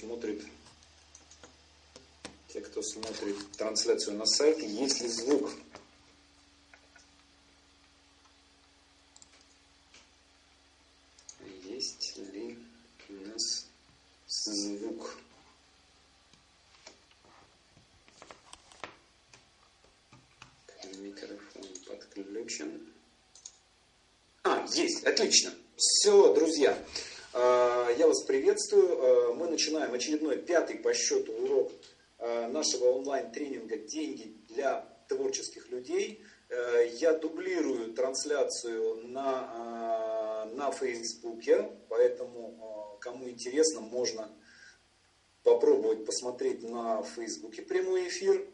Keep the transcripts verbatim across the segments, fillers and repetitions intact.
смотрит, те, кто смотрит трансляцию на сайте, есть ли звук? Есть ли у нас звук? Микрофон подключен. А, есть, отлично. Все, друзья, я вас приветствую. Мы начинаем очередной пятый по счету урок нашего онлайн-тренинга «Деньги для творческих людей». Я дублирую трансляцию на, на Фейсбуке, поэтому, кому интересно, можно попробовать посмотреть на Фейсбуке прямой эфир.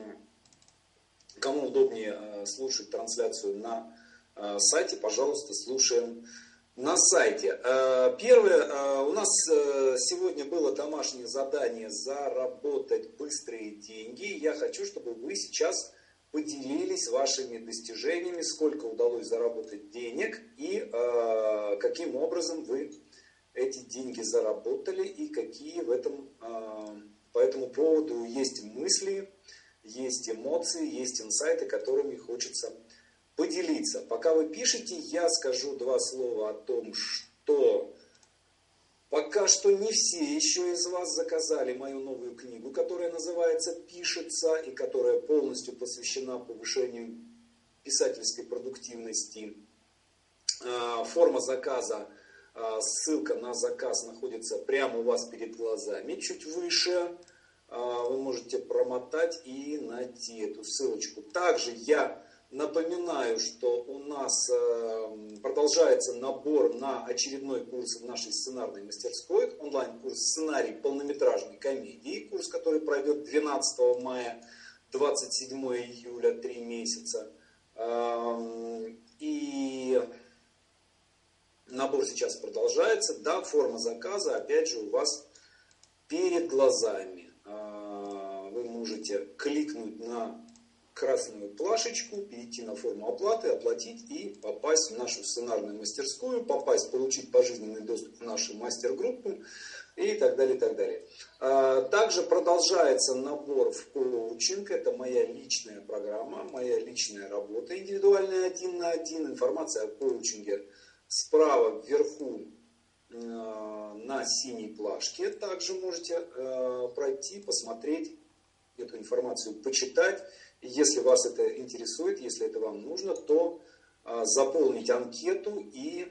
Кому удобнее слушать трансляцию на сайте, пожалуйста, слушаем на сайте. Первое, у нас сегодня было домашнее задание заработать быстрые деньги. Я хочу, чтобы вы сейчас поделились вашими достижениями, сколько удалось заработать денег и каким образом вы эти деньги заработали и какие в этом, по этому поводу есть мысли, есть эмоции, есть инсайты, которыми хочется поделиться. Пока вы пишете, я скажу два слова о том, что пока что не все еще из вас заказали мою новую книгу, которая называется «Пишется» и которая полностью посвящена повышению писательской продуктивности. Форма заказа, ссылка на заказ находится прямо у вас перед глазами, чуть выше. Вы можете промотать и найти эту ссылочку. Также я напоминаю, что у нас продолжается набор на очередной курс в нашей сценарной мастерской. Онлайн-курс «Сценарий полнометражной комедии». Курс, который пройдет двенадцатого мая, двадцать седьмого июля, три месяца. И набор сейчас продолжается. Да, форма заказа, опять же, у вас перед глазами. Вы можете кликнуть на красную плашечку, перейти на форму оплаты, оплатить и попасть в нашу сценарную мастерскую, попасть, получить пожизненный доступ в нашу мастер-группу и так далее, и так далее. Также продолжается набор в коучинг. Это моя личная программа, моя личная работа, индивидуальная один на один. Информация о коучинге справа вверху на синей плашке. Также можете пройти, посмотреть эту информацию, почитать. Если вас это интересует, если это вам нужно, то заполнить анкету и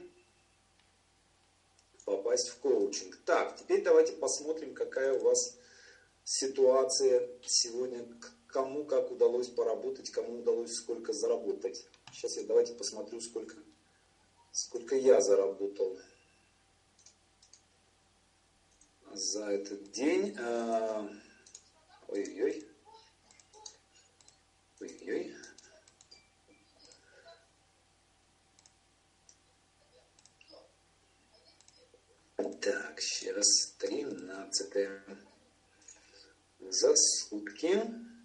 попасть в коучинг. Так, теперь давайте посмотрим, какая у вас ситуация сегодня, кому как удалось поработать, кому удалось сколько заработать. Сейчас я давайте посмотрю, сколько, сколько я заработал за этот день. Ой-ой-ой. Ой-ой. Так, сейчас тринадцатое. За сутки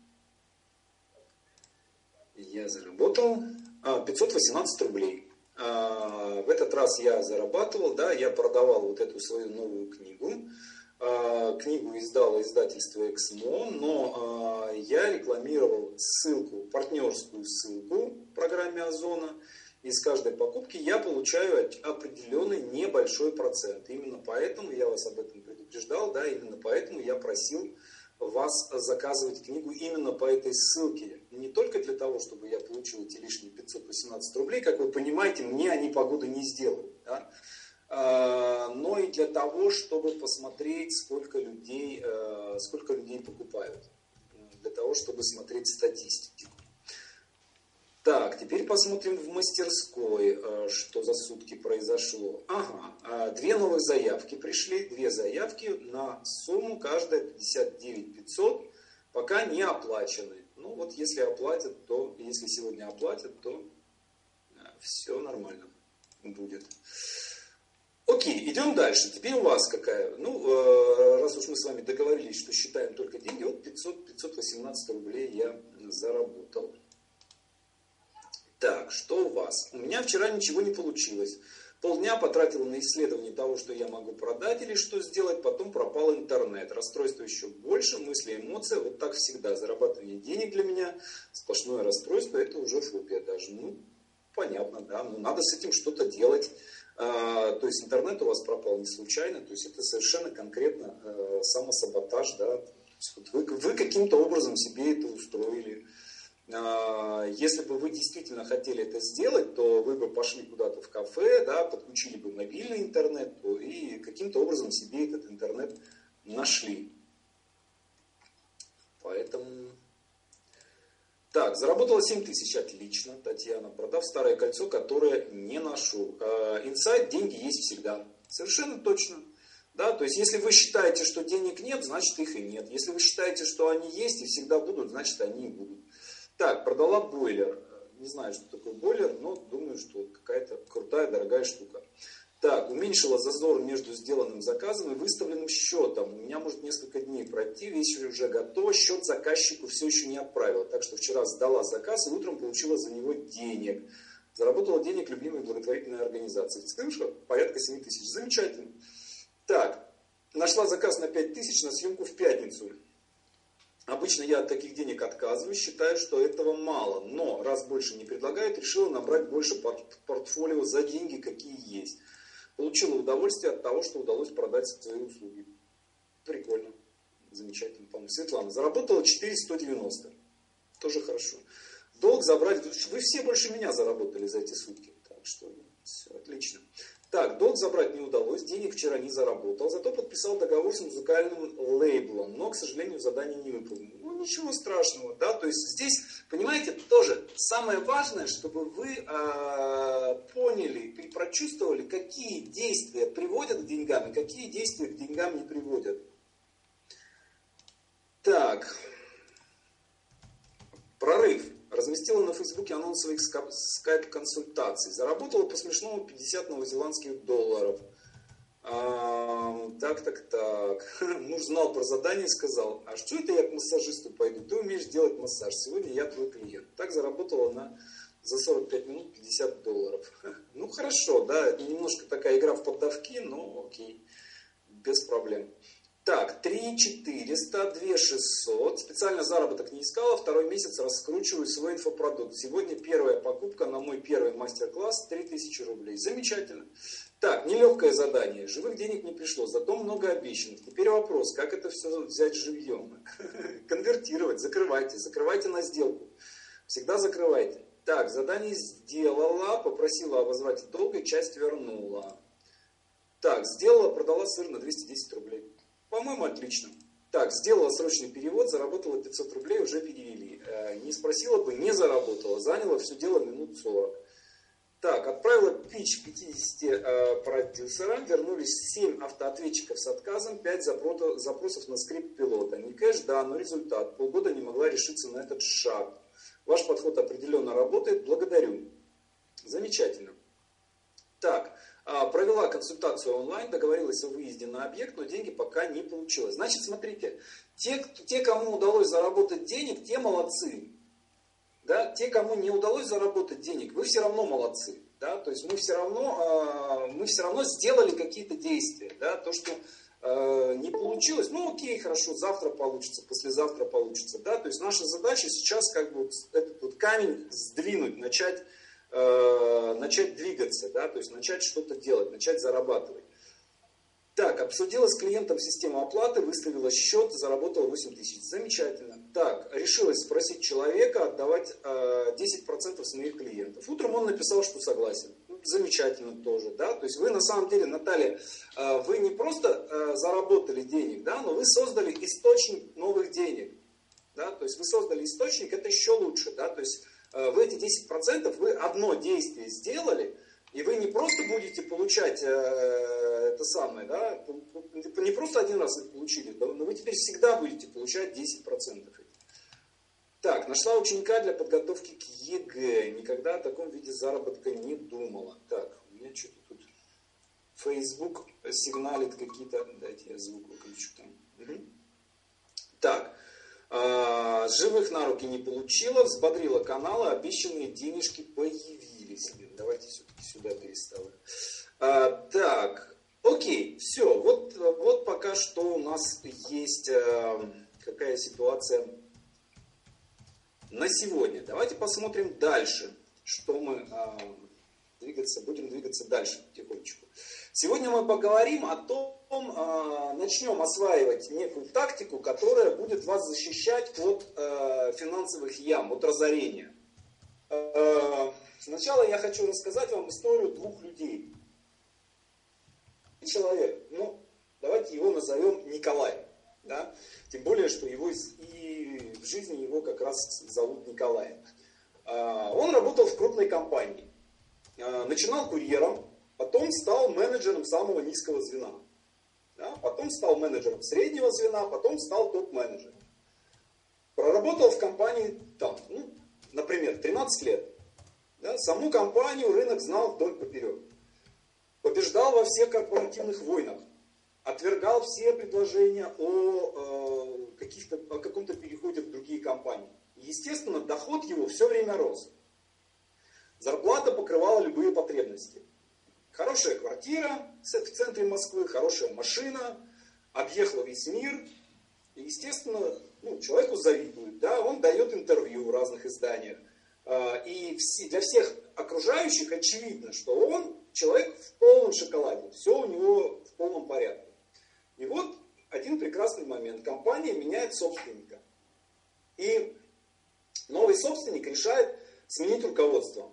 я заработал а, пятьсот восемнадцать рублей. А, в этот раз я зарабатывал, да, я продавал вот эту свою новую книгу. Книгу издало издательство Эксмо, но я рекламировал ссылку, партнерскую ссылку в программе Озона. И с каждой покупки я получаю определенный небольшой процент. Именно поэтому я вас об этом предупреждал, да, именно поэтому я просил вас заказывать книгу именно по этой ссылке. Не только для того, чтобы я получил эти лишние пятьсот восемнадцать рублей, как вы понимаете, мне они погоды не сделают, да? Но и для того, чтобы посмотреть, сколько людей, сколько людей покупают. Для того, чтобы смотреть статистику. Так, теперь посмотрим в мастерской, что за сутки произошло. Ага, две новые заявки пришли, две заявки на сумму, каждая пятьдесят девять тысяч пятьсот, пока не оплачены. Ну вот если оплатят, то, если сегодня оплатят, то все нормально будет. Окей, идем дальше. Теперь у вас какая? Ну, раз уж мы с вами договорились, что считаем только деньги, вот пятьсот, пятьсот восемнадцать рублей я заработал. Так, что у вас? У меня вчера ничего не получилось. Полдня потратила на исследование того, что я могу продать или что сделать, потом пропал интернет. Расстройство еще больше, мысли, эмоции, вот так всегда. Зарабатывание денег для меня сплошное расстройство, это уже фобия даже. Ну, понятно, да, но надо с этим что-то делать. А, то есть интернет у вас пропал не случайно, то есть это совершенно конкретно а, самосаботаж, да. То есть вот вы, вы каким-то образом себе это устроили. Если бы вы действительно хотели это сделать, то вы бы пошли куда-то в кафе, да, подключили бы мобильный интернет и каким-то образом себе этот интернет нашли. Поэтому... Так, заработала семь тысяч, отлично, Татьяна, продав старое кольцо, которое не ношу. Инсайт, деньги есть всегда. Совершенно точно. Да, то есть, если вы считаете, что денег нет, значит их и нет. Если вы считаете, что они есть и всегда будут, значит они и будут. Так, продала бойлер. Не знаю, что такое бойлер, но думаю, что какая-то крутая, дорогая штука. Так, уменьшила зазор между сделанным заказом и выставленным счетом. У меня может несколько дней пройти, вещь уже готова, счет заказчику все еще не отправила. Так что вчера сдала заказ и утром получила за него денег. Заработала денег любимой благотворительной организации. Слышала? Порядка семь тысяч. Замечательно. Так, нашла заказ на пять тысяч на съемку в пятницу. Обычно я от таких денег отказываюсь, считаю, что этого мало. Но раз больше не предлагают, решила набрать больше портфолио за деньги, какие есть. Получила удовольствие от того, что удалось продать свои услуги. Прикольно. Замечательно, по-моему. Светлана. Заработала четыре тысячи сто девяносто. Тоже хорошо. Долг забрать. Вы все больше меня заработали за эти сутки. Так что все отлично. Так, долг забрать не удалось, денег вчера не заработал, зато подписал договор с музыкальным лейблом, но, к сожалению, задание не выполнил. Ну, ничего страшного, да, то есть здесь, понимаете, тоже самое важное, чтобы вы э, поняли и прочувствовали, какие действия приводят к деньгам и какие действия к деньгам не приводят. Так, прорыв. Разместила на Фейсбуке анонс своих скайп-консультаций. Заработала по смешному пятьдесят новозеландских долларов. А, так, так, так. Муж знал про задание и сказал, а что это я к массажисту пойду? Ты умеешь делать массаж. Сегодня я твой клиент. Так заработала на за сорок пять минут пятьдесят долларов. Ну хорошо, да, это немножко такая игра в поддавки, но окей, без проблем. Так, три четыреста, два шестьсот. Специально заработок не искала. Второй месяц раскручиваю свой инфопродукт. Сегодня первая покупка на мой первый мастер-класс. три тысячи рублей. Замечательно. Так, нелегкое задание. Живых денег не пришло, зато много обещанных. Теперь вопрос, как это все взять живьем? Конвертировать, закрывайте. Закрывайте на сделку. Всегда закрывайте. Так, задание сделала. Попросила о возврате долга и часть вернула. Так, сделала, продала сыр на двести десять рублей. По-моему, отлично. Так, сделала срочный перевод, заработала пятьсот рублей, уже перевели. Не спросила бы, не заработала. Заняло все дело минут сорок. Так, отправила пич пятидесяти э, продюсерам. Вернулись семь автоответчиков с отказом, пять запросов на скрипт пилота. Не кэш, да, но результат. Полгода не могла решиться на этот шаг. Ваш подход определенно работает. Благодарю. Замечательно. Так. Провела консультацию онлайн, договорилась о выезде на объект, но деньги пока не получилось. Значит, смотрите, те, те, кому удалось заработать денег, те молодцы. Да? Те, кому не удалось заработать денег, вы все равно молодцы. Да? То есть мы все равно, мы все равно сделали какие-то действия. Да? То, что не получилось, ну окей, хорошо, завтра получится, послезавтра получится. Да? То есть наша задача сейчас как бы этот вот камень сдвинуть, начать начать двигаться, да, то есть начать что-то делать, начать зарабатывать. Так, обсудила с клиентом систему оплаты, выставила счет, заработала восемь тысяч. Замечательно. Так, решилась спросить человека отдавать э, десять процентов с моих клиентов. Утром он написал, что согласен. Замечательно тоже, да. То есть вы на самом деле, Наталья, э, вы не просто э, заработали денег, да, но вы создали источник новых денег. Да, то есть вы создали источник, это еще лучше, да, то есть вы эти десять процентов, вы одно действие сделали, и вы не просто будете получать э, это самое, да, не просто один раз их получили, но вы теперь всегда будете получать десять процентов. Так, нашла ученика для подготовки к ЕГЭ. Никогда о таком виде заработка не думала. Так, у меня что-то тут Facebook сигналит какие-то, дайте я звук выключу там. Угу. Так. Живых на руки не получила, взбодрила каналы, обещанные денежки появились. Давайте все-таки сюда переставим. А, так, окей, все. Вот, вот пока что у нас есть а, какая ситуация на сегодня. Давайте посмотрим дальше, что мы а, двигаться, будем двигаться дальше потихонечку. Сегодня мы поговорим о том, а, начнем осваивать некую тактику, которая будет вас защищать от а, финансовых ям, от разорения. А, сначала я хочу рассказать вам историю двух людей. Человек, ну, давайте его назовем Николай, да? Тем более, что его и в жизни его как раз зовут Николаем. Он работал в крупной компании, начинал курьером, потом стал менеджером самого низкого звена, да? Потом стал менеджером среднего звена, потом стал топ-менеджером. Проработал в компании там, ну, например, тринадцать лет. Да? Саму компанию рынок знал вдоль поперек. Побеждал во всех корпоративных войнах, отвергал все предложения о, э, каких-то, о каком-то переходе в другие компании. Естественно, доход его все время рос. Зарплата покрывала любые потребности. Хорошая квартира в центре Москвы, хорошая машина, объехал весь мир. И, естественно, ну, человеку завидуют, да? Он дает интервью в разных изданиях. И для всех окружающих очевидно, что он человек в полном шоколаде, все у него в полном порядке. И вот один прекрасный момент. Компания меняет собственника. И новый собственник решает сменить руководство.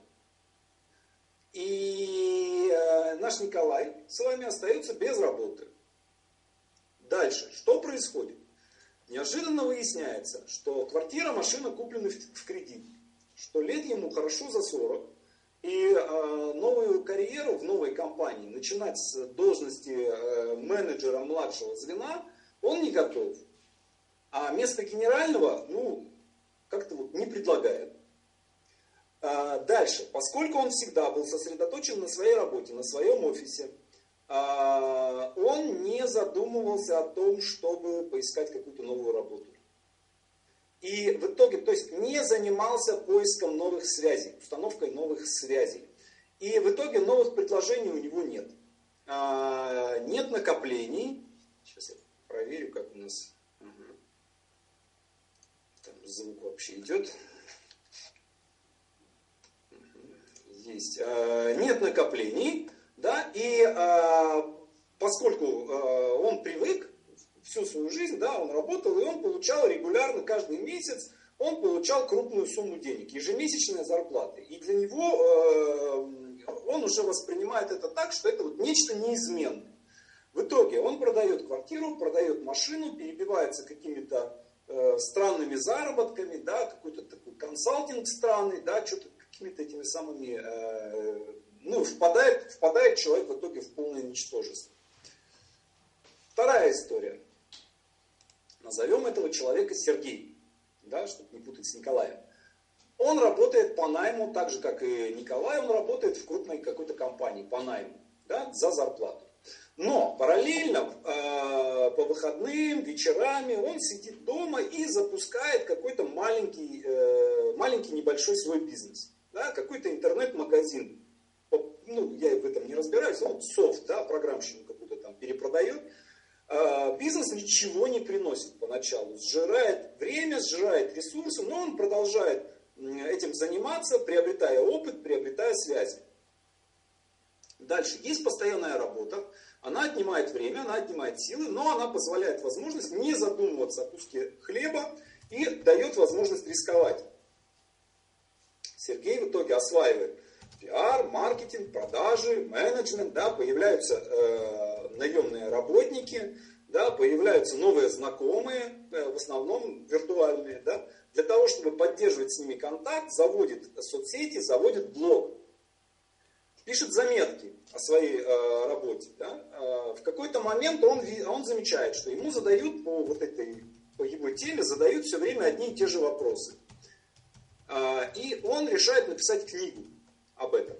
И наш Николай с вами остается без работы. Дальше. Что происходит? Неожиданно выясняется, что квартира, машина куплены в кредит. Что лет ему хорошо за сорок, и э, новую карьеру в новой компании начинать с должности э, менеджера младшего звена он не готов. А место генерального, ну, как-то вот не предлагает. А дальше, поскольку он всегда был сосредоточен на своей работе, на своем офисе, а, он не задумывался о том, чтобы поискать какую-то новую работу. И в итоге, то есть не занимался поиском новых связей, установкой новых связей. И в итоге новых предложений у него нет. А, нет накоплений. Сейчас я проверю, как у нас ага. Там звук вообще идет. Есть. А, нет накоплений, да, и а, поскольку а, он привык всю свою жизнь, да, он работал, и он получал регулярно, каждый месяц, он получал крупную сумму денег, ежемесячные зарплаты. И для него э, он уже воспринимает это так, что это вот нечто неизменное. В итоге он продает квартиру, продает машину, перебивается какими-то э, странными заработками, да, какой-то такой консалтинг странный, да, что-то какими-то этими самыми, э, ну, впадает, впадает человек в итоге в полное ничтожество. Вторая история. Назовем этого человека Сергей, да, чтобы не путать с Николаем. Он работает по найму, так же как и Николай, он работает в крупной какой-то компании по найму, да, за зарплату. Но параллельно э, по выходным, вечерами он сидит дома и запускает какой-то маленький, э, маленький небольшой свой бизнес, да, какой-то интернет-магазин. Ну, я в этом не разбираюсь, он софт, да, программщину какую-то там перепродает. Бизнес ничего не приносит поначалу, сжирает время, сжирает ресурсы, но он продолжает этим заниматься, приобретая опыт, приобретая связи. Дальше, есть постоянная работа, она отнимает время, она отнимает силы, но она позволяет возможность не задумываться о куске хлеба и дает возможность рисковать. Сергей в итоге осваивает пиар, маркетинг, продажи, менеджмент, да, появляются э, наемные работники, да, появляются новые знакомые, э, в основном виртуальные, да, для того, чтобы поддерживать с ними контакт, заводит соцсети, заводит блог, пишет заметки о своей э, работе. Да. Э, в какой-то момент он, он замечает, что ему задают по вот этой, по его теме, задают все время одни и те же вопросы. Э, и он решает написать книгу об этом.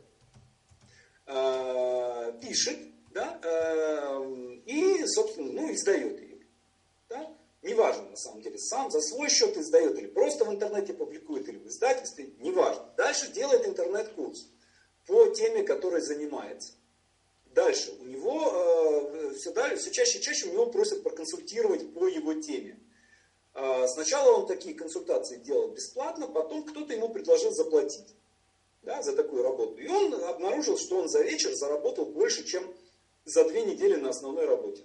Э, пишет, да, э, и, собственно, ну, издает ее. Да? Неважно, на самом деле, сам за свой счет издает, или просто в интернете публикует, или в издательстве, неважно. Дальше делает интернет-курс по теме, которой занимается. Дальше. У него э, все, далее, все чаще и чаще у него просят проконсультировать по его теме. Э, сначала он такие консультации делал бесплатно, потом кто-то ему предложил заплатить, да, за такую работу. И он обнаружил, что он за вечер заработал больше, чем за две недели на основной работе.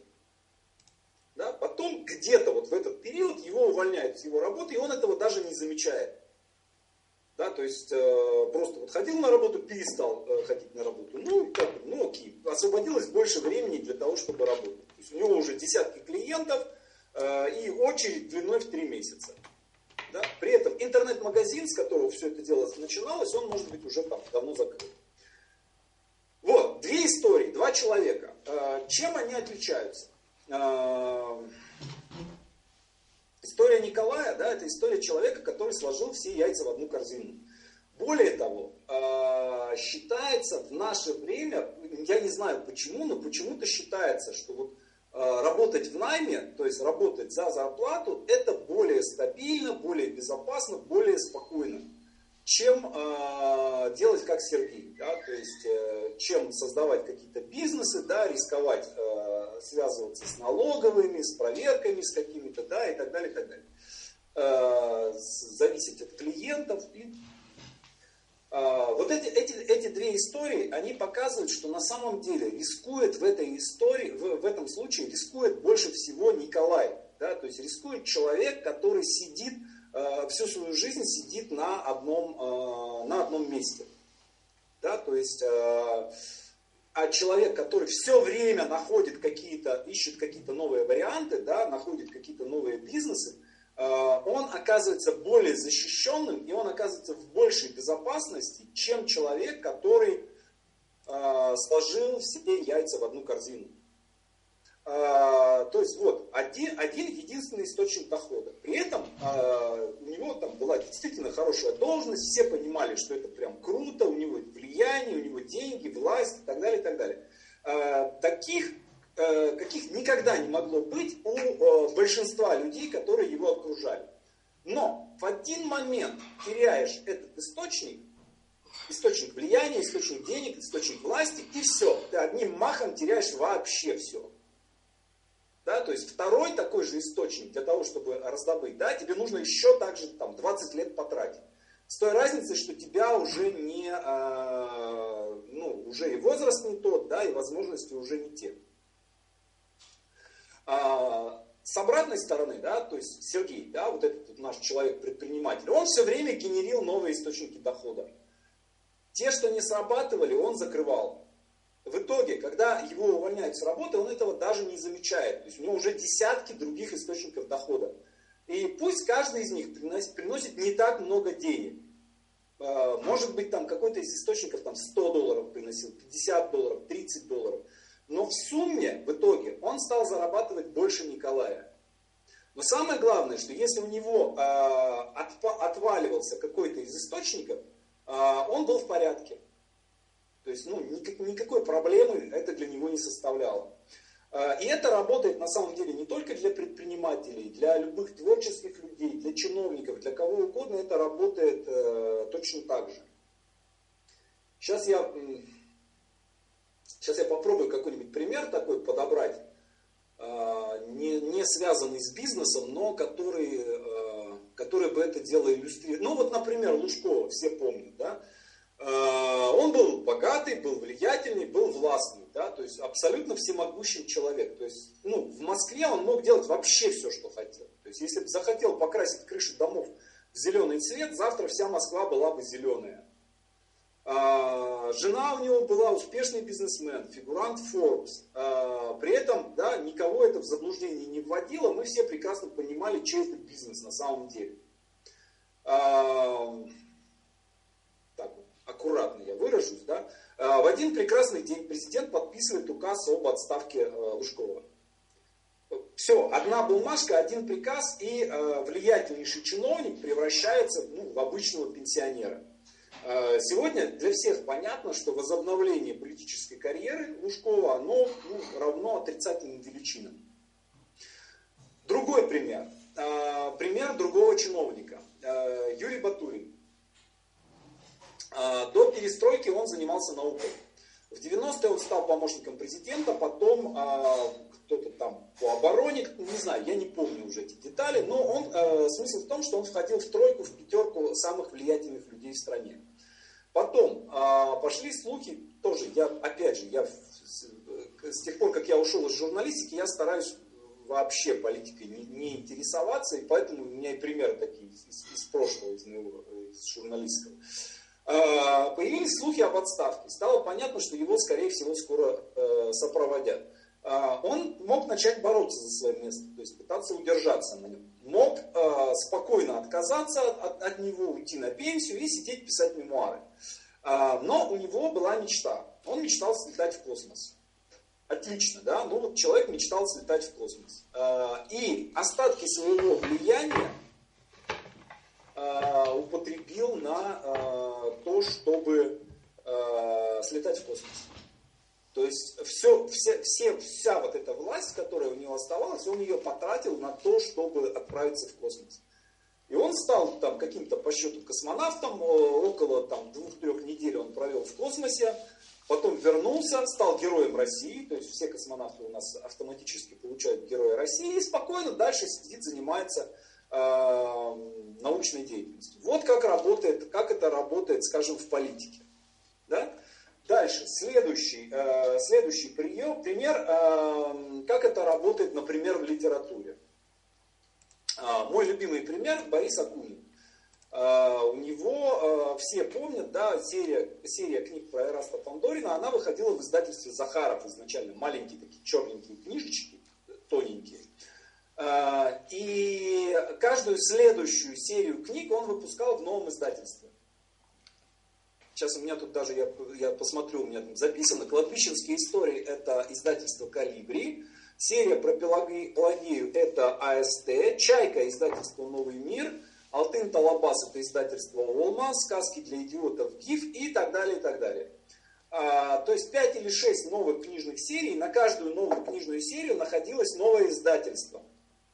Да, потом где-то вот в этот период его увольняют с его работы, и он этого даже не замечает. Да, то есть э, просто вот ходил на работу, перестал э, ходить на работу. Ну, как бы, ну окей, освободилось больше времени для того, чтобы работать. То есть у него уже десятки клиентов э, и очередь длиной в три месяца. Да? При этом интернет-магазин, с которого все это дело начиналось, он может быть уже там давно закрыт. Вот, две истории, два человека. Э, чем они отличаются? Э, История Николая, да, это история человека, который сложил все яйца в одну корзину. Более того, э, считается в наше время, я не знаю почему, но почему-то считается, что вот, э, работать в найме, то есть работать за зарплату, это более стабильно, более безопасно, более спокойно, чем э, делать как Сергей. Да, то есть, э, чем создавать какие-то бизнесы, да, рисковать, э, связываться с налоговыми, с проверками, с какими-то, да, и так далее, и так далее. Э, зависеть от клиентов. И, э, вот эти, эти, эти две истории, они показывают, что на самом деле рискует в этой истории, в, в этом случае рискует больше всего Николай. Да, то есть рискует человек, который сидит, э, всю свою жизнь сидит на одном, э, на одном месте. Да, то есть, э, а человек, который все время находит какие-то, ищет какие-то новые варианты, да, находит какие-то новые бизнесы, э, он оказывается более защищенным, и он оказывается в большей безопасности, чем человек, который э, сложил все яйца в одну корзину. Э, то есть вот, один, один единственный источник дохода. При этом э, у него там была действительно хорошая должность, все понимали, что это прям круто, у него влияние, у него деньги, власть и так далее, и так далее. Э, таких, э, каких никогда не могло быть у э, большинства людей, которые его окружали. Но в один момент теряешь этот источник, источник влияния, источник денег, источник власти, и все, ты одним махом теряешь вообще все. Да, то есть второй такой же источник для того, чтобы раздобыть, да, тебе нужно еще также там, двадцать лет потратить. С той разницей, что тебя уже не, а, ну, уже и возраст не тот, да, и возможности уже не те. А, с обратной стороны, да, то есть Сергей, да, вот этот вот наш человек-предприниматель, он все время генерил новые источники дохода. Те, что не срабатывали, он закрывал. В итоге, когда его увольняют с работы, он этого даже не замечает. То есть у него уже десятки других источников дохода. И пусть каждый из них приносит, приносит не так много денег. Может быть, там какой-то из источников там, сто долларов приносил, пятьдесят долларов, тридцать долларов. Но в сумме, в итоге, он стал зарабатывать больше Николая. Но самое главное, что если у него отваливался какой-то из источников, он был в порядке. То есть, ну, никакой проблемы это для него не составляло. И это работает на самом деле не только для предпринимателей, для любых творческих людей, для чиновников, для кого угодно это работает э, точно так же. Сейчас я, сейчас я попробую какой-нибудь пример такой подобрать, э, не, не связанный с бизнесом, но который, э, который бы это дело иллюстрировал. Ну вот, например, Лужкова, все помнят, да? Он был богатый, был влиятельный, был властный, да, то есть абсолютно всемогущий человек. То есть, ну, в Москве он мог делать вообще все, что хотел. То есть, если бы захотел покрасить крыши домов в зеленый цвет, завтра вся Москва была бы зеленая. А, жена у него была успешный бизнесмен, фигурант Forbes. А, при этом, да, никого это в заблуждение не вводило, мы все прекрасно понимали, чей это бизнес на самом деле. А, так вот. Аккуратно я выражусь, да, в один прекрасный день президент подписывает указ об отставке Лужкова. Все, одна бумажка, один приказ, и влиятельнейший чиновник превращается, ну, в обычного пенсионера. Сегодня для всех понятно, что возобновление политической карьеры Лужкова, оно, ну, равно отрицательным величинам. Другой пример. Пример другого чиновника. Юрий Батурин. До перестройки он занимался наукой. В девяностые он стал помощником президента, потом э, кто-то там по обороне, не знаю, я не помню уже эти детали, но он, э, смысл в том, что он входил в тройку, в пятерку самых влиятельных людей в стране. Потом э, пошли слухи, тоже, я, опять же, я с, с тех пор, как я ушел из журналистики, я стараюсь вообще политикой не, не интересоваться, и поэтому у меня и примеры такие из, из прошлого, из, моего, из журналистского. Э, появились слухи об отставке. Стало понятно, что его, скорее всего, скоро э, сопроводят. Э, он мог начать бороться за свое место, то есть пытаться удержаться на нем. Мог э, спокойно отказаться от, от него, уйти на пенсию и сидеть писать мемуары. Э, но у него была мечта. Он мечтал слетать в космос. Отлично, да? Ну вот человек мечтал слетать в космос. Э, и остатки своего влияния э, употребил на э, то, чтобы э, слетать в космос. То есть все, все, все, вся вот эта власть, которая у него оставалась, он ее потратил на то, чтобы отправиться в космос. И он стал там каким-то по счету космонавтом, около там, двух-трех недель он провел в космосе, потом вернулся, стал героем России, то есть все космонавты у нас автоматически получают Героя России, и спокойно дальше сидит, занимается э, научной деятельностью. Вот как работает, как это работает, скажем, в политике. Да? Дальше, следующий, э, следующий прием, пример, э, как это работает, например, в литературе. Э, мой любимый пример Борис Акунин. Э, у него, э, все помнят, да, серия, серия книг про Эраста Фандорина, она выходила в издательстве Захаров изначально, маленькие такие черненькие книжечки, тоненькие. Э, и каждую следующую серию книг он выпускал в новом издательстве. Сейчас у меня тут даже, я, я посмотрю, у меня там записано, «Кладбищенские истории» — это издательство «Колибри», серия про Пелагею — это А Эс Тэ, «Чайка» — издательство «Новый мир», «Алтын Талабас» — это издательство «Олма», «Сказки для идиотов» ГИФ и так далее, и так далее. А, то есть пять или шесть новых книжных серий, на каждую новую книжную серию находилось новое издательство.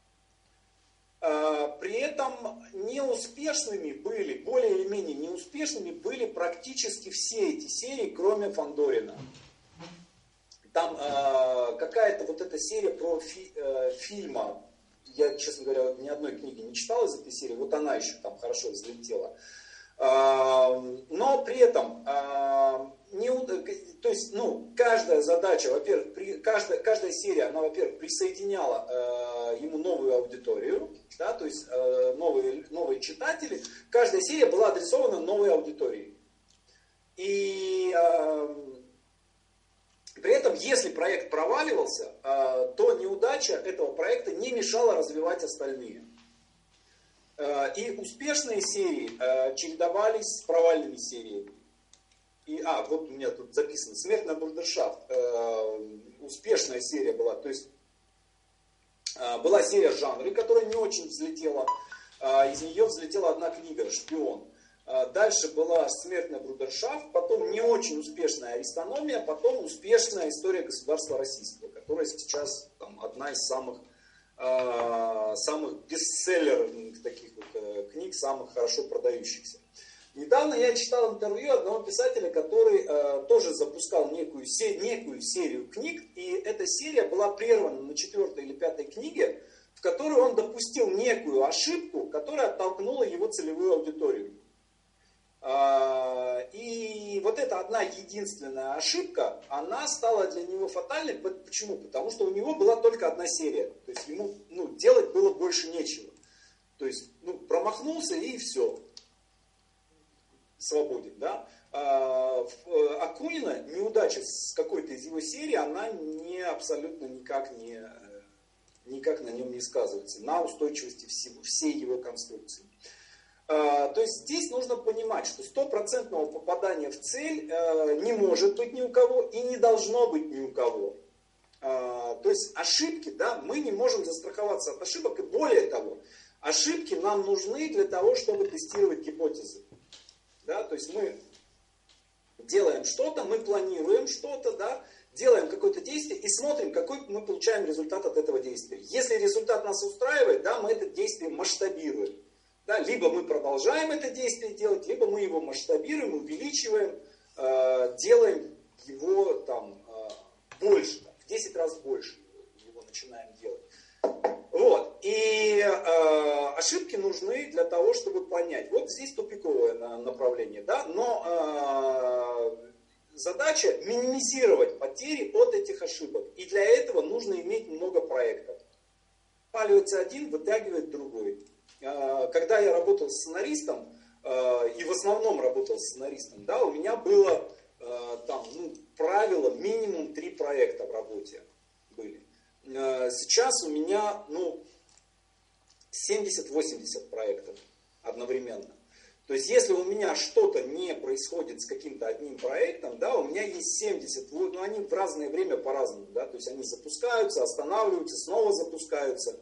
При этом неуспешными были, более или менее неуспешными были практически все эти серии, кроме Фандорина. Там э, какая-то вот эта серия про фи, э, фильма, я, честно говоря, ни одной книги не читал из этой серии, вот она еще там хорошо взлетела. Э, но при этом, э, не, то есть, ну, каждая задача, во-первых, при, каждая, каждая серия, она, во-первых, присоединяла э, ему новую аудиторию, да, то есть э, новые, новые читатели. Каждая серия была адресована новой аудитории. И э, при этом, если проект проваливался, э, то неудача этого проекта не мешала развивать остальные. Э, и успешные серии э, чередовались с провальными сериями. И, а, вот у меня тут записано, «Смерть на брудершафт». Э, успешная серия была, то есть э, была серия «Жанры», которая не очень взлетела. Э, из нее взлетела одна книга «Шпион». Э, дальше была «Смерть на брудершафт», потом не очень успешная «Аристономия», потом успешная «История государства российского», которая сейчас там, одна из самых, э, самых бестселлерных таких вот, э, книг, самых хорошо продающихся. Недавно я читал интервью одного писателя, который э, тоже запускал некую, се, некую серию книг, и эта серия была прервана на четвертой или пятой книге, в которой он допустил некую ошибку, которая оттолкнула его целевую аудиторию. Э, и вот эта одна единственная ошибка, она стала для него фатальной. Почему? Потому что у него была только одна серия, то есть ему ну, делать было больше нечего. То есть ну, промахнулся и все. Свободен, да? А, Акунина, неудача с какой-то из его серий, она не, абсолютно никак, не, никак на нем не сказывается, на устойчивости всего, всей его конструкции. А, то есть здесь нужно понимать, что стопроцентного попадания в цель а, не может быть ни у кого и не должно быть ни у кого. А, то есть ошибки, да, мы не можем застраховаться от ошибок, и более того, ошибки нам нужны для того, чтобы тестировать гипотезы. Да, то есть мы делаем что-то, мы планируем что-то, да, делаем какое-то действие и смотрим, какой мы получаем результат от этого действия. Если результат нас устраивает, да, мы это действие масштабируем. Да, либо мы продолжаем это действие делать, либо мы его масштабируем, увеличиваем, э, делаем его там больше, в десять раз больше его начинаем делать. Вот. И э, ошибки нужны для того, чтобы понять. Вот здесь тупиковое направление, да, но э, задача минимизировать потери от этих ошибок. И для этого нужно иметь много проектов. Паливается один, вытягивает другой. Э, когда я работал сценаристом, э, и в основном работал сценаристом, да, у меня было э, там, ну, правило, минимум три проекта в работе были. Сейчас у меня, ну, семьдесят-восемьдесят проектов одновременно. То есть, если у меня что-то не происходит с каким-то одним проектом, да, у меня есть семьдесят, ну, они в разное время по-разному, да, то есть, они запускаются, останавливаются, снова запускаются.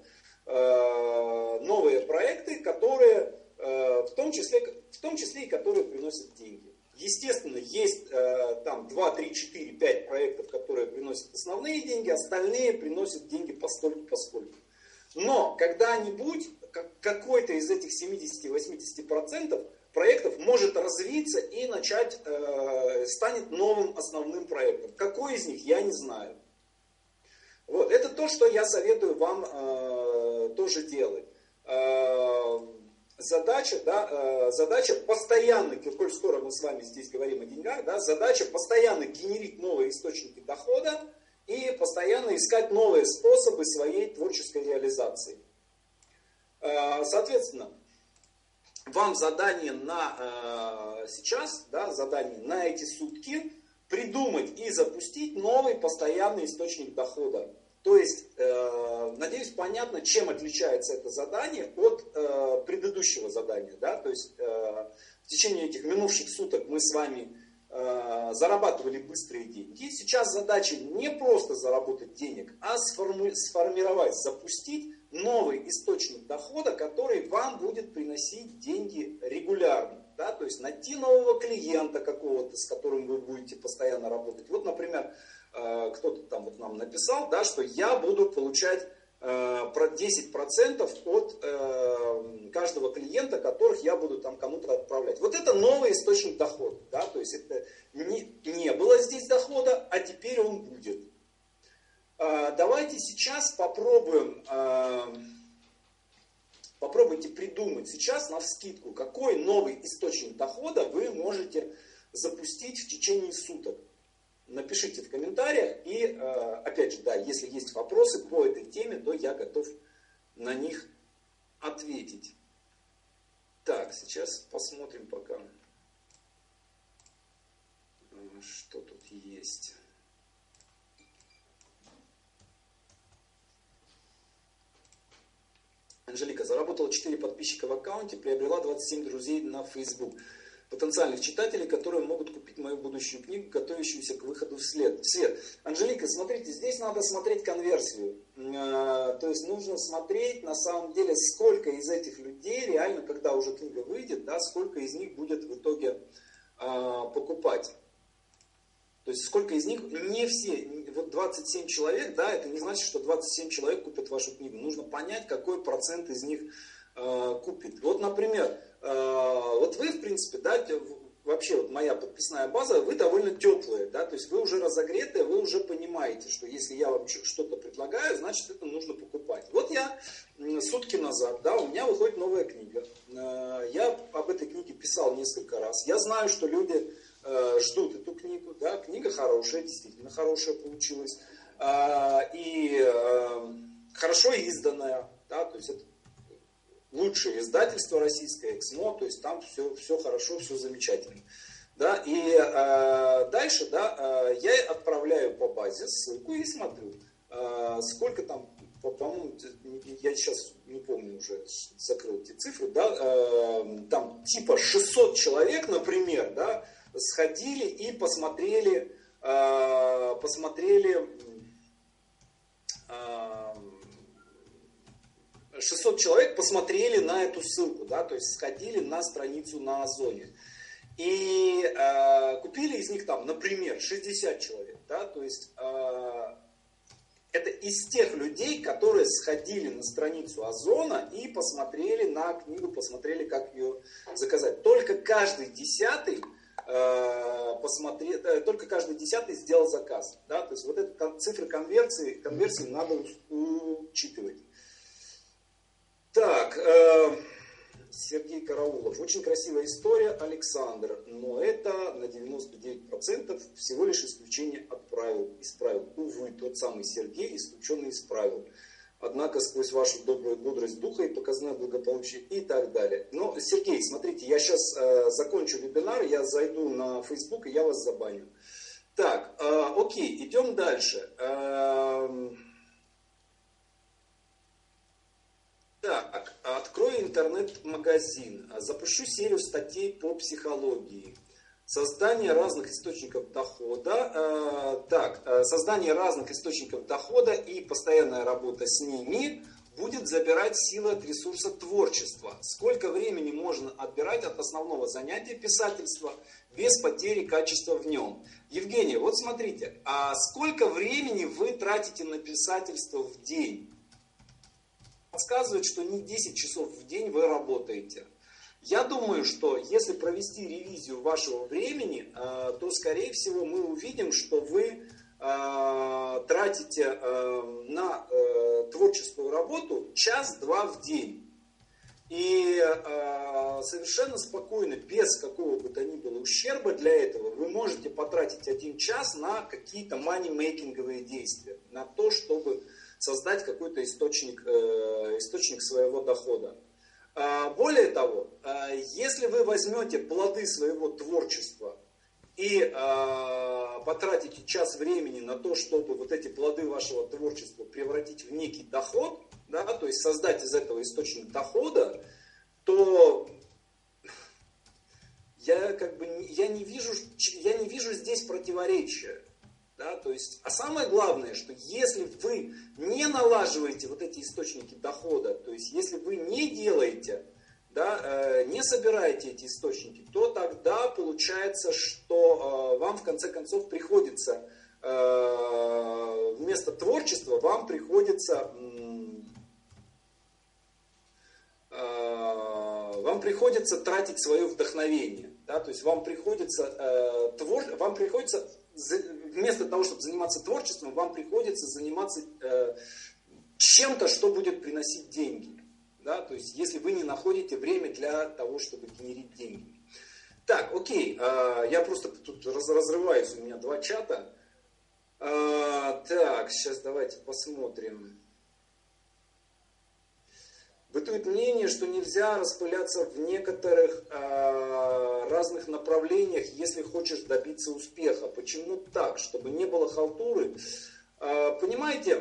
Э, новые проекты, которые, э, в том числе, в том числе и которые приносят деньги. Естественно, есть э, там два, три, четыре, пять проектов, которые приносят основные деньги, остальные приносят деньги постольку-поскольку. Но когда-нибудь какой-то из этих семидесяти-восьмидесяти процентов проектов может развиться и начать, э, станет новым основным проектом. Какой из них, я не знаю. Вот, это то, что я советую вам э, тоже делать. Э, Задача, да, задача постоянно, коль скоро мы с вами здесь говорим о деньгах, да, задача постоянно генерить новые источники дохода и постоянно искать новые способы своей творческой реализации. Соответственно, вам задание на сейчас, да, задание на эти сутки придумать и запустить новый постоянный источник дохода. То есть, э, надеюсь, понятно, чем отличается это задание от э, предыдущего задания. Да? То есть, э, в течение этих минувших суток мы с вами э, зарабатывали быстрые деньги. Сейчас задача не просто заработать денег, а сформи- сформировать, запустить новый источник дохода, который вам будет приносить деньги регулярно. Да? То есть, найти нового клиента какого-то, с которым вы будете постоянно работать. Вот, например, кто-то там вот нам написал, да, что я буду получать э, десять процентов от э, каждого клиента, которых я буду там кому-то отправлять. Вот это новый источник дохода. Да, то есть это не, не было здесь дохода, а теперь он будет. Э, давайте сейчас попробуем, э, попробуйте придумать сейчас навскидку, какой новый источник дохода вы можете запустить в течение суток. Напишите в комментариях, и опять же, да, если есть вопросы по этой теме, то я готов на них ответить. Так, сейчас посмотрим пока, что тут есть. Анжелика заработала четыре подписчика в аккаунте, приобрела двадцать семь друзей на Facebook. Потенциальных читателей, которые могут купить мою будущую книгу, готовящуюся к выходу в свет. Анжелика, смотрите, здесь надо смотреть конверсию. То есть нужно смотреть на самом деле, сколько из этих людей реально, когда уже книга выйдет, да, сколько из них будет в итоге покупать. То есть сколько из них, не все, вот двадцать семь человек, да, это не значит, что двадцать семь человек купят вашу книгу. Нужно понять, какой процент из них купит. Вот, например, вот вы, в принципе, да, вообще вот моя подписная база, вы довольно теплые, да, то есть вы уже разогретые, вы уже понимаете, что если я вам что-то предлагаю, значит это нужно покупать. Вот я сутки назад, да, у меня выходит новая книга, я об этой книге писал несколько раз, я знаю, что люди ждут эту книгу, да, книга хорошая, действительно хорошая получилась, и хорошо изданная, да, то есть это лучшее издательство российское, Эксмо, то есть там все, все хорошо, все замечательно. Да, и э, дальше, да, э, я отправляю по базе ссылку и смотрю, э, сколько там, по, по-моему, я сейчас не помню уже, закрыл эти цифры, да, э, там типа шестьсот человек, например, да, сходили и посмотрели, э, посмотрели, э, шестьсот человек посмотрели на эту ссылку, да, то есть сходили на страницу на Озоне. И э, купили из них там, например, шестьдесят человек, да, то есть э, это из тех людей, которые сходили на страницу Озона и посмотрели на книгу, посмотрели, как ее заказать. Только каждый десятый э, посмотреть, э, только каждый десятый сделал заказ. Да? То есть вот эти цифры конверсии, конверсии надо учитывать. Так, э, Сергей Караулов. Очень красивая история, Александр, но это на девяносто девять процентов всего лишь исключение от правил, из правил. Увы, тот самый Сергей, исключенный из правил. Однако сквозь вашу добрую мудрость духа и показное благополучие и так далее. Но, Сергей, смотрите, я сейчас э, закончу вебинар, я зайду на Facebook и я вас забаню. Так, э, окей, идем дальше. Э, так, открою интернет-магазин, запущу серию статей по психологии. Создание разных источников дохода, э, так, э, создание разных источников дохода и постоянная работа с ними будет забирать силы от ресурса творчества. Сколько времени можно отбирать от основного занятия писательства без потери качества в нем? Евгений, вот смотрите, а сколько времени вы тратите на писательство в день? Подсказывает, что не десять часов в день вы работаете. Я думаю, что если провести ревизию вашего времени, то, скорее всего, мы увидим, что вы тратите на творческую работу час-два в день. И совершенно спокойно, без какого бы то ни было ущерба для этого, вы можете потратить один час на какие-то money-making действия, на то, чтобы создать какой-то источник, источник своего дохода. Более того, если вы возьмете плоды своего творчества и потратите час времени на то, чтобы вот эти плоды вашего творчества превратить в некий доход, да, то есть создать из этого источник дохода, то я, как бы, я, не, вижу, я не вижу здесь противоречия. Да, то есть, а самое главное, что если вы не налаживаете вот эти источники дохода, то есть если вы не делаете, да, э, не собираете эти источники, то тогда получается, что э, вам в конце концов приходится, э, вместо творчества вам приходится, э, вам приходится тратить свое вдохновение. Да, то есть вам приходится, э, твор, вам приходится вместо того, чтобы заниматься творчеством, вам приходится заниматься э, чем-то, что будет приносить деньги. Да? То есть, если вы не находите время для того, чтобы генерить деньги. Так, окей, э, я просто тут раз, разрываюсь, у меня два чата. Э, так, сейчас давайте посмотрим. Бытует мнение, что нельзя распыляться в некоторых э, разных направлениях, если хочешь добиться успеха. Почему так? Чтобы не было халтуры. Э, понимаете,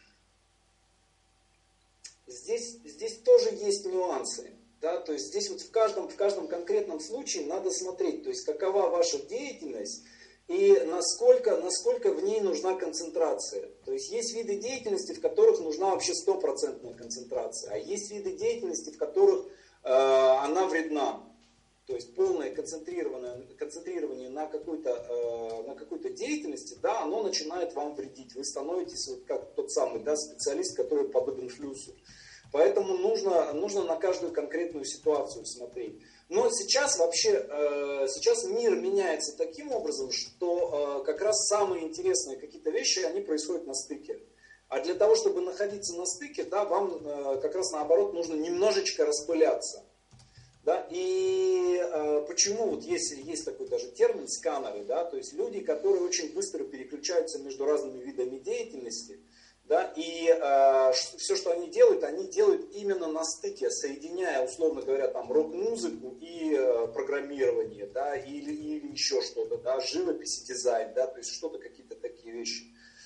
здесь, здесь тоже есть нюансы. Да? То есть здесь вот в каждом, в каждом конкретном случае надо смотреть, то есть какова ваша деятельность и насколько, насколько в ней нужна концентрация. То есть есть виды деятельности, в которых нужна вообще стопроцентная концентрация, а есть виды деятельности, в которых э, она вредна. То есть полное концентрированное, концентрирование на какой-то, э, на какой-то деятельности, да, оно начинает вам вредить. Вы становитесь вот как тот самый, да, специалист, который подобен флюсу. Поэтому нужно, нужно на каждую конкретную ситуацию смотреть. Но сейчас вообще, сейчас мир меняется таким образом, что как раз самые интересные какие-то вещи, они происходят на стыке. А для того, чтобы находиться на стыке, да, вам как раз наоборот нужно немножечко распыляться. Да? И почему вот есть, есть такой даже термин сканеры, да? То есть люди, которые очень быстро переключаются между разными видами деятельности. Да, и э, все, что они делают, они делают именно на стыке, соединяя, условно говоря, там рок-музыку и э, программирование, да, или, или еще что-то, да, живопись и дизайн, да, то есть что-то, какие-то такие вещи.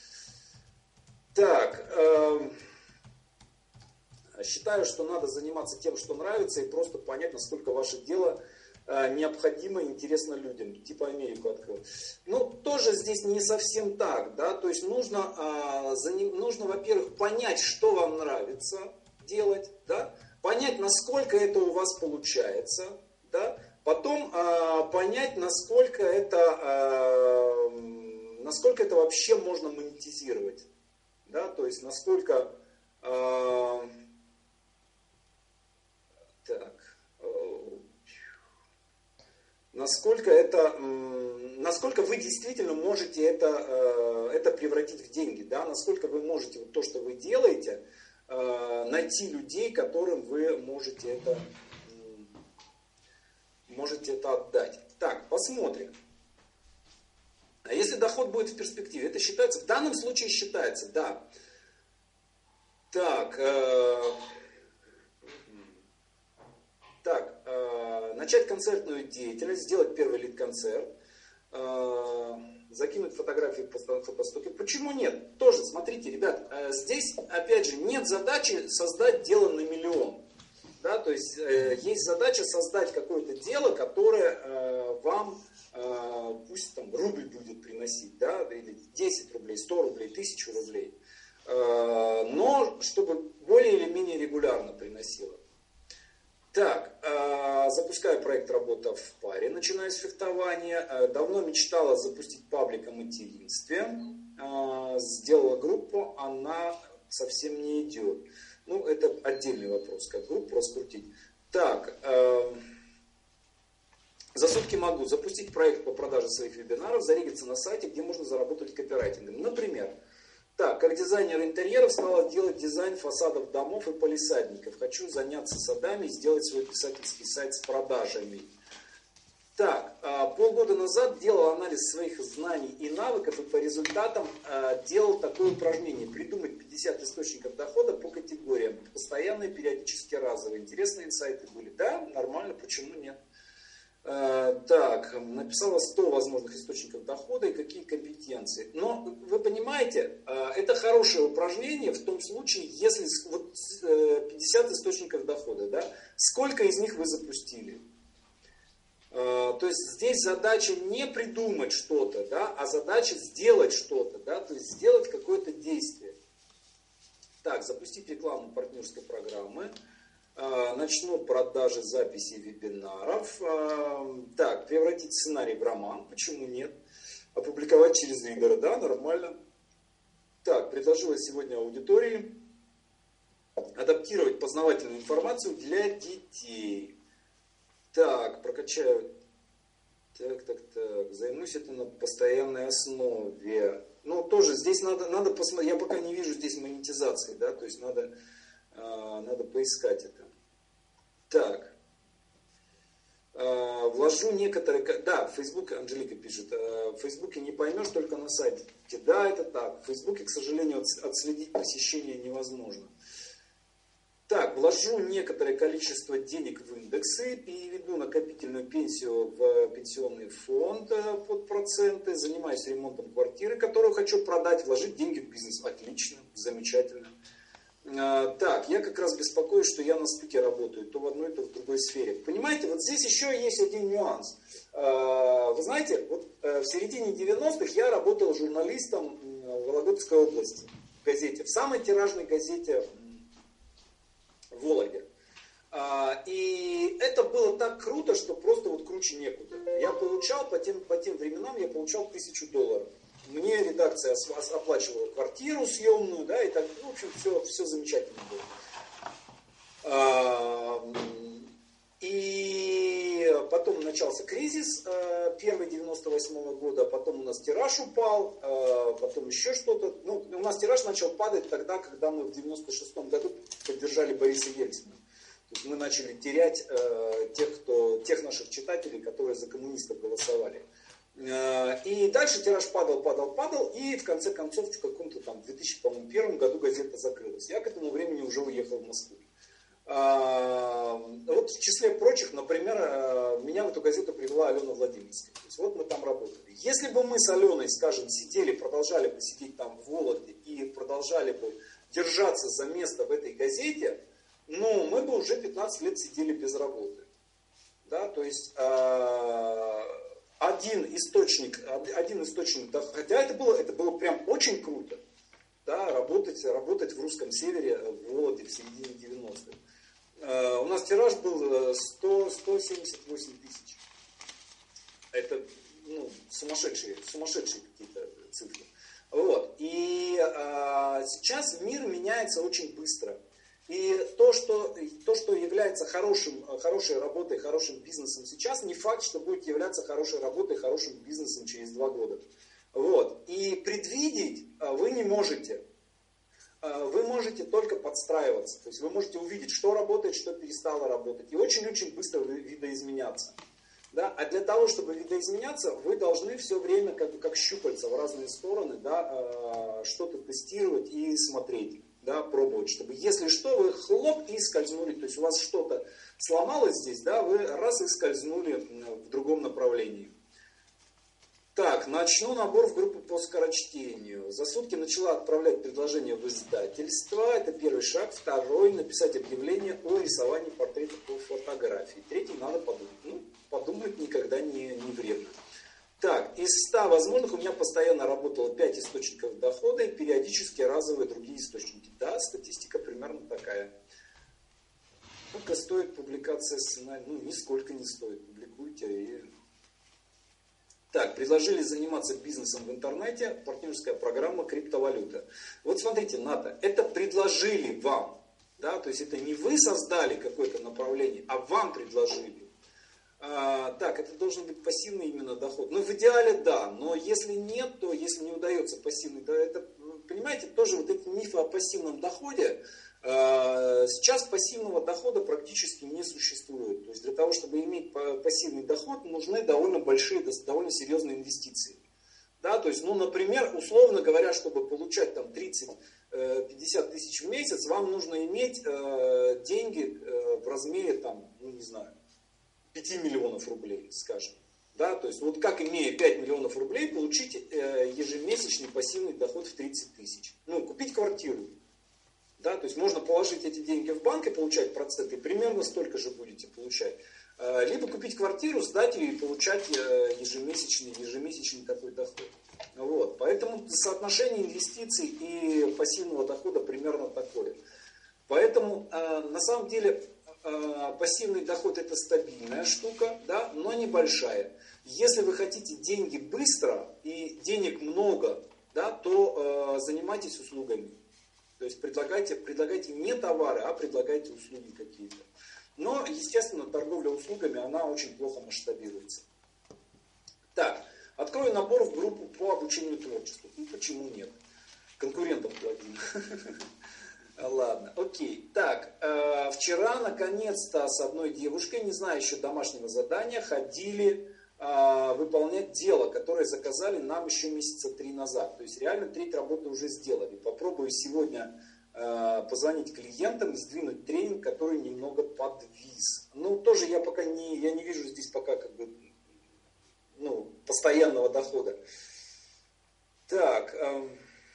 Так, э, считаю, что надо заниматься тем, что нравится, и просто понять, насколько ваше дело э, необходимо и интересно людям. Типа Америку открыл. Ну, тоже здесь не совсем так, да, то есть нужно, э, за ним, нужно, во-первых, понять, что вам нравится делать, да, понять, насколько это у вас получается, да, потом э, понять, насколько это, э, насколько это вообще можно монетизировать, да, то есть насколько, э, так, э, насколько это, насколько вы действительно можете это, это превратить в деньги, да, насколько вы можете вот то, что вы делаете, найти людей, которым вы можете это, можете это отдать. Так, посмотрим. А если доход будет в перспективе, это считается, в данном случае считается, да. Так, э, так э, начать концертную деятельность, сделать первый лид-концерт, э, закинуть фотографии по фотостоке. Почему нет? Тоже, смотрите, ребят, э, здесь, опять же, нет задачи создать дело на миллион. Да, то есть э, есть задача создать какое-то дело, которое э, вам э, пусть там рубль будет приносить, да, или десять рублей, сто рублей, тысячу рублей, э, но чтобы более или менее регулярно приносило. Так, э, запускаю проект «Работа в паре», начинаю с фехтования. Э, давно мечтала запустить паблик о материнстве. Э, сделала группу, она совсем не идет. Ну, это отдельный вопрос, как группу раскрутить. Так, э, за сутки могу запустить проект по продаже своих вебинаров, зарегиться на сайте, где можно заработать копирайтингом. Например, так, как дизайнер интерьеров стала делать дизайн фасадов домов и палисадников. Хочу заняться садами и сделать свой писательский сайт с продажами. Так, полгода назад делал анализ своих знаний и навыков и по результатам делал такое упражнение. Придумать пятьдесят источников дохода по категориям. Постоянные, периодически разовые. Интересные инсайты были. Да, нормально, почему нет? Так, написала сто возможных источников дохода и какие компетенции. Но вы понимаете, это хорошее упражнение в том случае, если вот пятьдесят источников дохода, да, сколько из них вы запустили? То есть здесь задача не придумать что-то, да, а задача сделать что-то, да, то есть сделать какое-то действие. Так, запустить рекламу партнерской программы. Начну продажи записи вебинаров. Так, превратить сценарий в роман. Почему нет? Опубликовать через ридера. Да, нормально. Так, предложила сегодня аудитории адаптировать познавательную информацию для детей. Так, прокачаю. Так, так, так. Займусь это на постоянной основе. Ну, тоже здесь надо, надо посмотреть. Я пока не вижу здесь монетизации, да, то есть надо, э, надо поискать это. Так. Э, вложу некоторые... Да, в Фейсбуке, Анжелика пишет, э, в Фейсбуке не поймешь, только на сайте. Да, это так. В Фейсбуке, к сожалению, отследить посещение невозможно. Так, вложу некоторое количество денег в индексы, переведу накопительную пенсию в пенсионный фонд под проценты, занимаюсь ремонтом квартиры, которую хочу продать, вложить деньги в бизнес. Отлично, замечательно. Так, я как раз беспокоюсь, что я на стыке работаю, то в одной, то в другой сфере. Понимаете, вот здесь еще есть один нюанс. Вы знаете, вот в середине девяностых я работал журналистом в Вологодской области, в газете, в самой тиражной газете в Вологде. И это было так круто, что просто вот круче некуда. Я получал, по тем, по тем временам я получал тысячу долларов. Мне редакция оплачивала квартиру съемную, да, и так, ну, в общем, все, все замечательно было. И потом начался кризис, первый девяносто восьмого года, потом у нас тираж упал, потом еще что-то. Ну, у нас тираж начал падать тогда, когда мы в девяносто шестом году поддержали Бориса Ельцина. То есть мы начали терять тех, кто, тех наших читателей, которые за коммунистов голосовали. И дальше тираж падал, падал, падал, и в конце концов в каком-то там две тысячи первом году газета закрылась. Я к этому времени уже уехал в Москву. Вот в числе прочих, например, меня в эту газету привела Алена Владимирская. То есть вот мы там работали. Если бы мы с Аленой, скажем, сидели, продолжали бы сидеть там в Вологде и продолжали бы держаться за место в этой газете, ну, мы бы уже пятнадцать лет сидели без работы. Да, то есть один источник, один источник, да, хотя это было, это было прям очень круто, да, работать, работать в русском севере, в Вологде в середине девяностых. Uh, у нас тираж был сто, сто семьдесят восемь тысяч. Это, ну, сумасшедшие, сумасшедшие какие-то цифры. Вот. И uh, сейчас мир меняется очень быстро. И то, что, то, что является хорошим, хорошей работой, хорошим бизнесом сейчас, не факт, что будет являться хорошей работой, хорошим бизнесом через два года. Вот. И предвидеть вы не можете. Вы можете только подстраиваться. То есть вы можете увидеть, что работает, что перестало работать. И очень-очень быстро видоизменяться. Да? А для того, чтобы видоизменяться, вы должны все время как бы как щупальца в разные стороны, да, что-то тестировать и смотреть, да, пробовать. Чтобы если что, вы хлоп и скользнули. То есть у вас что-то сломалось здесь, да, вы раз и скользнули в другом направлении. Так, начну набор в группу по скорочтению. За сутки начала отправлять предложения в издательство. Это первый шаг. Второй, написать объявление о рисовании портретов по фотографии. Третий, надо подумать. Ну, подумать никогда не, не вредно. Так, из ста возможных у меня постоянно работало пять источников дохода и периодически разовые другие источники. Да, статистика примерно такая. Сколько стоит публикация сценария? Ну, нисколько не стоит. Публикуйте и... Так, предложили заниматься бизнесом в интернете, партнерская программа криптовалюта. Вот смотрите, Ната, это предложили вам, да, то есть это не вы создали какое-то направление, а вам предложили. А, так, это должен быть пассивный именно доход. Ну, в идеале да, но если нет, то если не удается пассивный доход, это, понимаете, тоже вот эти мифы о пассивном доходе, сейчас пассивного дохода практически не существует. То есть для того, чтобы иметь пассивный доход, нужны довольно большие, довольно серьезные инвестиции. Да, то есть, ну, например, условно говоря, чтобы получать там тридцать-пятьдесят тысяч в месяц, вам нужно иметь э, деньги э, в размере там, ну, не знаю, пяти миллионов рублей, скажем. Да, то есть вот как, имея пять миллионов рублей, получить э, ежемесячный пассивный доход в тридцать тысяч. Ну, купить квартиру. Да, то есть можно положить эти деньги в банк и получать проценты, примерно столько же будете получать. Либо купить квартиру, сдать ее и получать ежемесячный, ежемесячный такой доход. Вот. Поэтому соотношение инвестиций и пассивного дохода примерно такое. Поэтому на самом деле пассивный доход это стабильная штука, да, но небольшая. Если вы хотите деньги быстро и денег много, да, то занимайтесь услугами. То есть предлагайте, предлагайте не товары, а предлагайте услуги какие-то. Но, естественно, торговля услугами, она очень плохо масштабируется. Так, открою набор в группу по обучению творчеству. Ну, почему нет? Конкурентов плодим. Ладно, окей. Так, вчера, наконец-то, с одной девушкой, не знаю еще домашнего задания, ходили выполнять дело, которое заказали нам еще месяца три назад. То есть реально треть работы уже сделали. Попробую сегодня э, позвонить клиентам и сдвинуть тренинг, который немного подвис. Ну, тоже я пока не, я не вижу здесь пока как бы, ну, постоянного дохода. Так, э,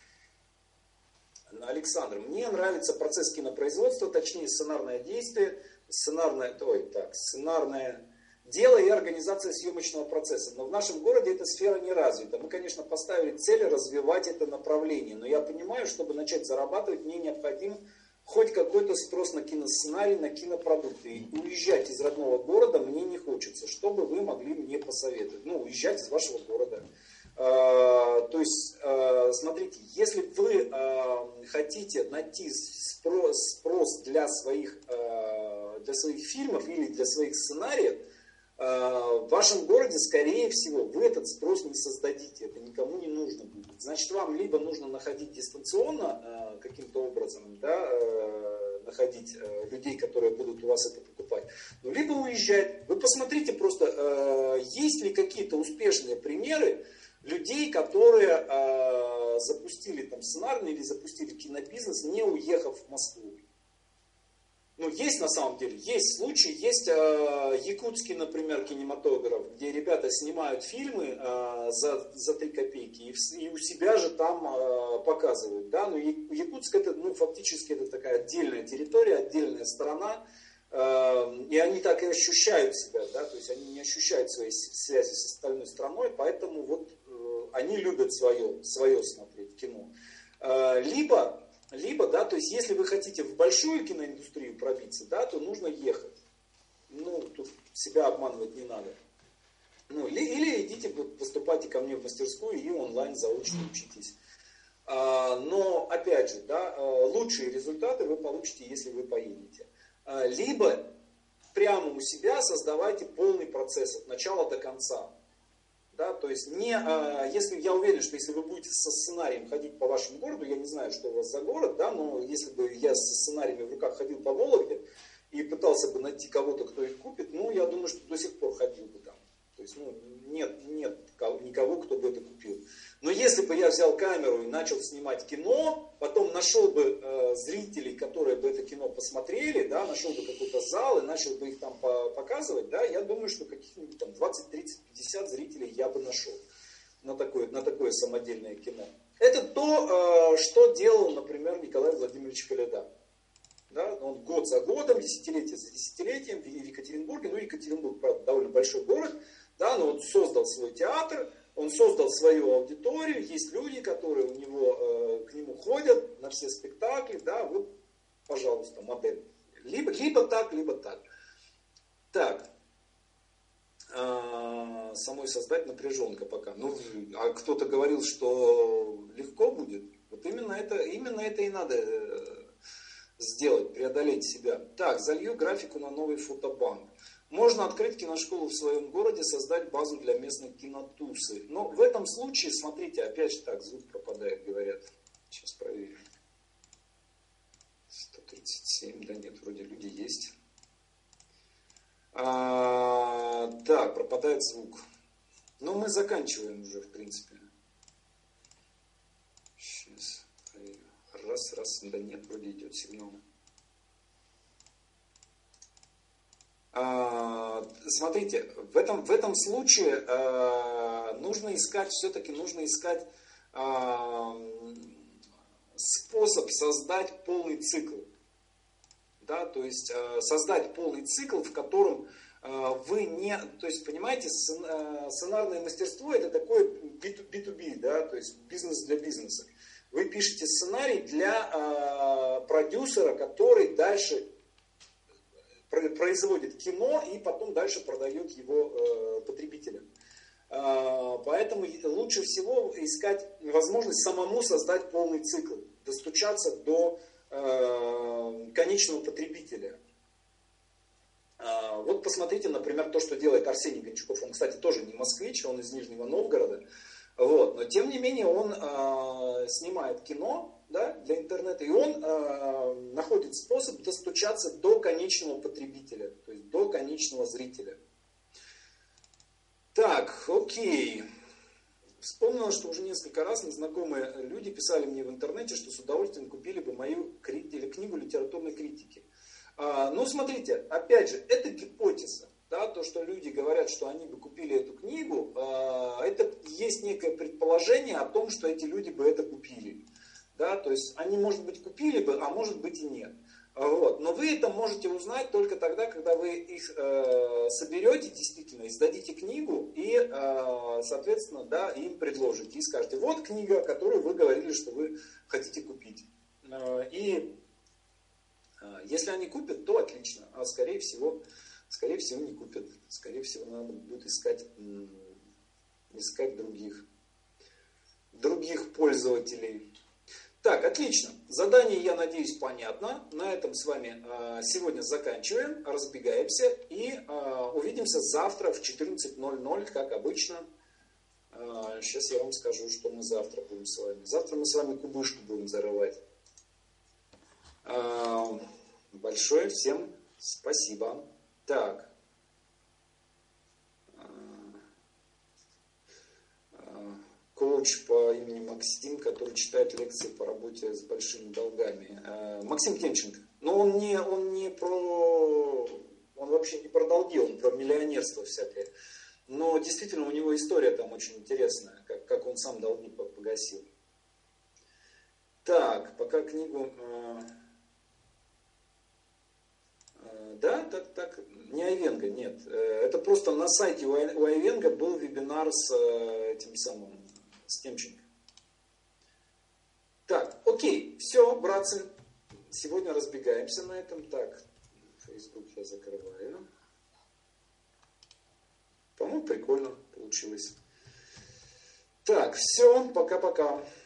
Александр, мне нравится процесс кинопроизводства, точнее сценарное действие, сценарное, ой, так, сценарное дело и организация съемочного процесса. Но в нашем городе эта сфера не развита. Мы, конечно, поставили цель развивать это направление. Но я понимаю, чтобы начать зарабатывать, мне необходим хоть какой-то спрос на киносценарий, на кинопродукты. И уезжать из родного города мне не хочется. Что бы вы могли мне посоветовать? Ну, уезжать из вашего города. А, то есть, а, смотрите, если вы а, хотите найти спрос, спрос для, своих, а, для своих фильмов или для своих сценариев, в вашем городе, скорее всего, вы этот спрос не создадите, это никому не нужно будет. Значит, вам либо нужно находить дистанционно каким-то образом, да, находить людей, которые будут у вас это покупать, ну, либо уезжать. Вы посмотрите просто, есть ли какие-то успешные примеры людей, которые запустили там сценарный или запустили кинобизнес, не уехав в Москву. Ну, есть на самом деле, есть случаи, есть э, якутский, например, кинематограф, где ребята снимают фильмы э, за, за три копейки и, в, и у себя же там э, показывают. Да? Но Якутск это, ну, фактически это такая отдельная территория, отдельная страна, э, и они так и ощущают себя, да? То есть они не ощущают своей связи с остальной страной, поэтому вот э, они любят свое, свое смотреть кино. Э, либо... Либо, да, то есть, если вы хотите в большую киноиндустрию пробиться, да, то нужно ехать. Ну, тут себя обманывать не надо. Ну, или, или идите, поступайте ко мне в мастерскую и онлайн заочно учитесь. Но, опять же, да, лучшие результаты вы получите, если вы поедете. Либо прямо у себя создавайте полный процесс от начала до конца. Да, то есть, не, если я уверен, что если вы будете со сценарием ходить по вашему городу, я не знаю, что у вас за город, да, но если бы я со сценариями в руках ходил по Вологде и пытался бы найти кого-то, кто их купит, ну, я думаю, что до сих пор ходил бы там. То есть, ну, нет, нет никого, кто бы это купил. Но если бы я взял камеру и начал снимать кино, потом нашел бы э, зрителей, которые бы это кино посмотрели, да, нашел бы какой-то зал и начал бы их там показывать, да, я думаю, что каких-нибудь там двадцать, тридцать, пятьдесят зрителей я бы нашел на такое, на такое самодельное кино. Это то, э, что делал, например, Николай Владимирович Коляда. Да, он год за годом, десятилетие за десятилетием в Екатеринбурге, ну, Екатеринбург, правда, довольно большой город, да, но он создал свой театр, он создал свою аудиторию, есть люди, которые у него, э, к нему ходят на все спектакли, да, вот, пожалуйста, модель. Либо, либо так, либо так. Так, э, самой создать напряженка пока. Ну, а кто-то говорил, что легко будет. Вот именно это, именно это и надо э, сделать, преодолеть себя. Так, залью графику на новый фотобанк. Можно открыть киношколу в своем городе, создать базу для местных кинотусы. Но в этом случае, смотрите, опять же так, звук пропадает, говорят. Сейчас проверим. сто тридцать семь, да нет, вроде люди есть. А, так, пропадает звук. Но мы заканчиваем уже, в принципе. Сейчас проверим. Раз, раз, да нет, вроде идет сигнал. Смотрите, в этом, в этом случае э, нужно искать, все-таки нужно искать э, способ создать полный цикл. Да, то есть э, создать полный цикл, в котором э, вы не... То есть, понимаете, сценарное мастерство это такое би ту би, да, то есть бизнес для бизнеса. Вы пишете сценарий для э, продюсера, который дальше... производит кино и потом дальше продает его э, потребителям. Э, поэтому лучше всего искать возможность самому создать полный цикл, достучаться до э, конечного потребителя. Э, вот посмотрите, например, то, что делает Арсений Гончуков. Он, кстати, тоже не москвич, он из Нижнего Новгорода. Вот. Но тем не менее он э, снимает кино, да, для интернета, и он э, находит способ достучаться до конечного потребителя, то есть до конечного зрителя. Так, окей. Вспомнила, что уже несколько раз незнакомые люди писали мне в интернете, что с удовольствием купили бы мою книгу литературной критики. А, ну, смотрите, опять же, это гипотеза. Да, то, что люди говорят, что они бы купили эту книгу, э, это есть некое предположение о том, что эти люди бы это купили. Да, то есть они, может быть, купили бы, а может быть и нет. Вот. Но вы это можете узнать только тогда, когда вы их э, соберете действительно, издадите книгу и, э, соответственно, да, им предложите. И скажете, вот книга, которую вы говорили, что вы хотите купить. Э, и э, если они купят, то отлично. А скорее всего, скорее всего не купят. Скорее всего, надо будет искать, искать других, других пользователей. Так, отлично. Задание, я надеюсь, понятно. На этом с вами э, сегодня заканчиваем, разбегаемся и э, увидимся завтра в четырнадцать ноль ноль, как обычно. Э, сейчас я вам скажу, что мы завтра будем с вами. Завтра мы с вами кубышку будем зарывать. Э, большое всем спасибо. Так. Коуч по имени Максим, который читает лекции по работе с большими долгами. Максим Тенченко. Но он не, он не про... Он вообще не про долги, он про миллионерство всякое. Но действительно у него история там очень интересная, как, как он сам долги погасил. Так, пока книгу... Да, так, так, не Айвенго, нет. Это просто на сайте у Айвенго был вебинар с этим самым, с Темченко. Так, окей, все, братцы, сегодня разбегаемся на этом. Так, Facebook я закрываю. По-моему, прикольно получилось. Так, все, пока-пока.